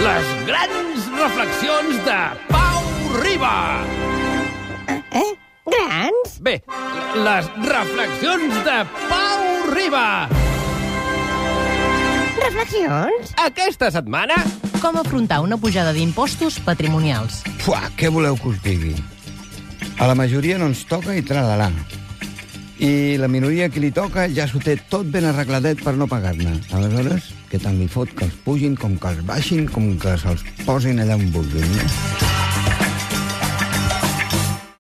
Les grans reflexions de Pau Riba. Grans? Bé, les reflexions de Pau Riba. Reflexions? Aquesta setmana... Com afrontar una pujada d'impostos patrimonials. Fuà, què voleu que us digui? A la majoria no ens toca i tralalà. I la minoria que li toca ja s'ho té tot ben arregladet per no pagar-ne. Aleshores, què tant li fot que els pugin, com que els baixin, com que se'ls posin allà on vulguin.